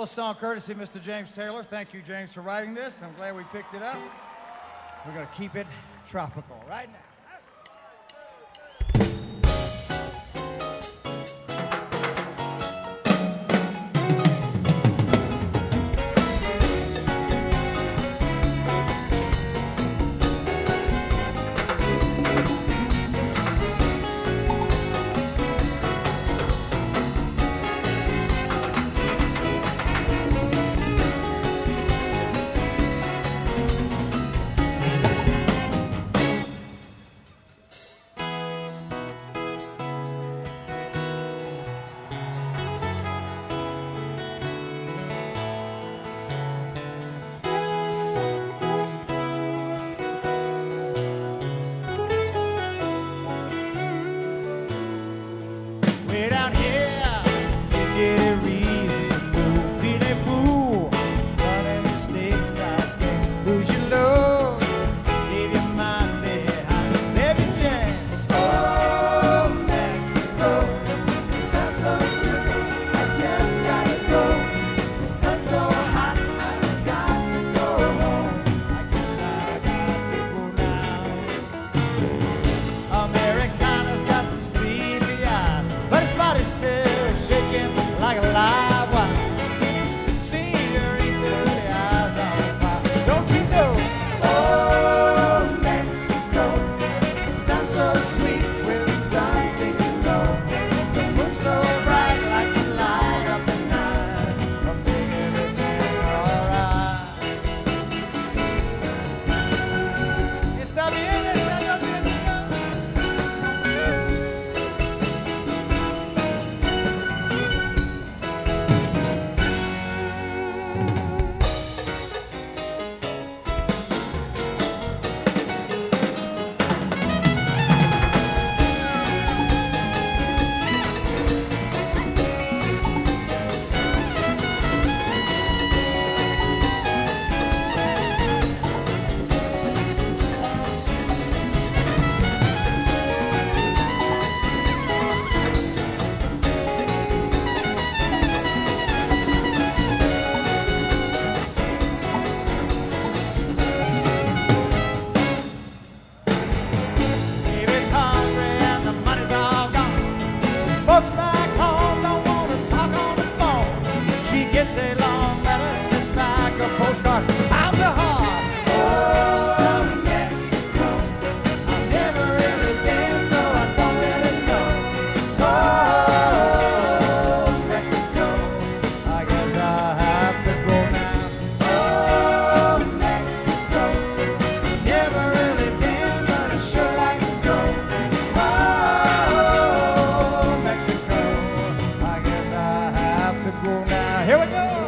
song courtesy of Mr. James Taylor. Thank you, James, for writing this. I'm glad we picked it up. We're going to keep it tropical right now. Way down here, you get a reason to move. Feel a fool, running the states out there. Lose your love, leave your mind behind. Baby Jane. Oh, Mexico, the sun's so simple, I just gotta go. The sun's so hot, I got to go home. I guess I got to go now. Americana's got the speed beyond, but his body's still shaking like a live wire. Senorita, the eyes on fire. Don't you know? Oh, Mexico, the sun's so sweet with the sun sinking low. The moon's so bright, lights the light up the night. I'll make everything alright. Está bien, está bien. Baby's hungry and the money's all gone. Folks back home don't want to talk on the phone. She gets a long letter, sends back a postcard. Times are hard. Oh, Mexico, I've never really been, so I don't really know. Oh, Mexico, I guess I have to go now. Oh, Mexico, never really been, but I sure like to go. Oh, Mexico, I guess I have to go now. Here we go.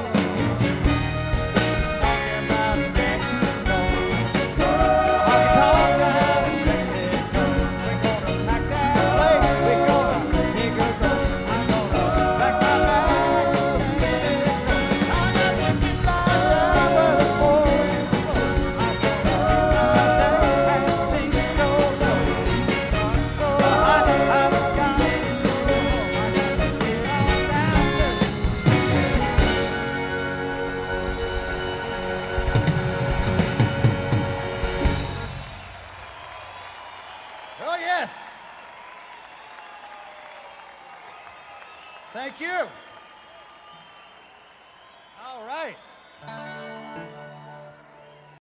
Talking about Mexico, Mexico. Honky tonk down in Mexico. We're gonna pack that plate. We're gonna take a ride. I'm gonna pack my bag to Mexico. I'm not thinking about where the boys go. I'm so proud and sing so low. I'm so hot, I've got to go. I gotta get on down there. Oh, yes. Thank you. All right.